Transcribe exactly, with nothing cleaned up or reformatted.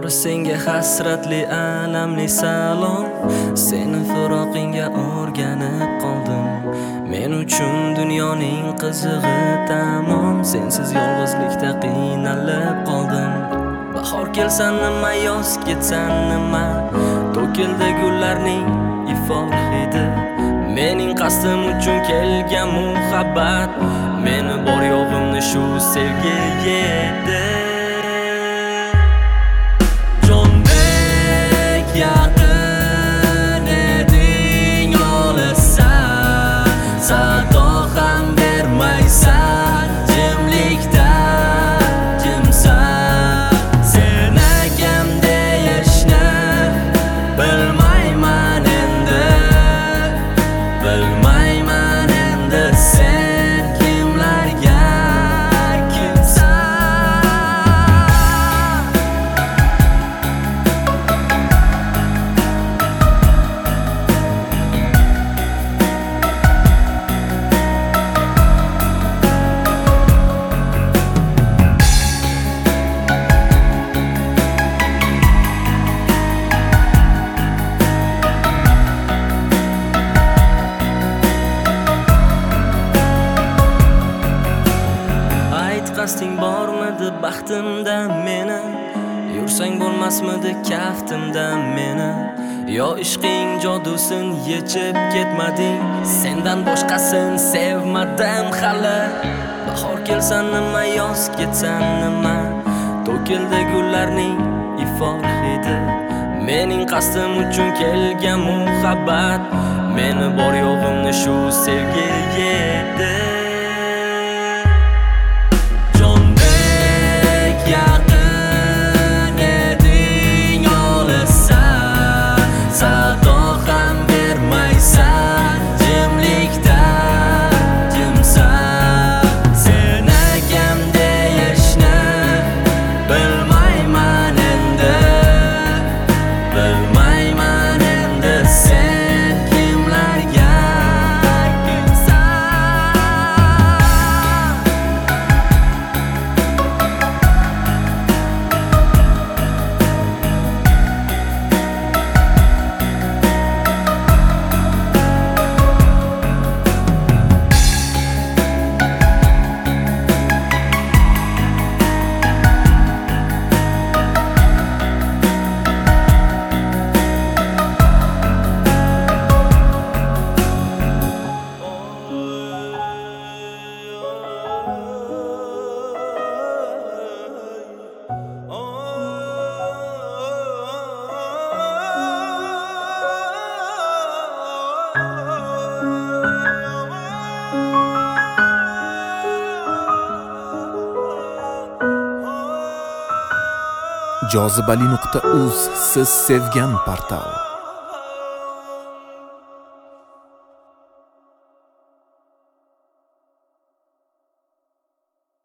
Bor senga hasratli alamli salom, seni firoqingga o'rganib qoldim. Men uchun dunyoning qizig'i tamom, sensiz yolg'izlikda qiynalib qoldim. Bahor kelsa nima, yoz ketsa nima, to'kildi gullarning ifor hidi. Mening qasdim uchun kelgan muhabbat, meni bor yo'g'imni shu sevgi yedi. Jondek yaqin eding, olissan, sado ham bermaysan, jimlikda jimsan. Sen akam deyishni bilmayman endi, bilmayman endi sen kimlarga kimsan. Qasding bormidi baxtimda meni, yursang bo'lmasmidi kaftimda meni. Yo ishqing jodusin yechib ketmading, sendan boshqasin sevmadim hali. Bahor kelsa nima, yoz ketsa nima, to'kildi gullarning ifor hidi. Mening qasdim uchun kelgan muhabbat, meni bor yo'g'imni shu sevgi yedi. Yaqin eding, olissan, sado ham bermaysan, jimlikda jimsan. Sen akam deyishni bilmayman endi, bilmayman endi sen kimlarga kimsan. jozibali nuqta uz siz sevgan portal.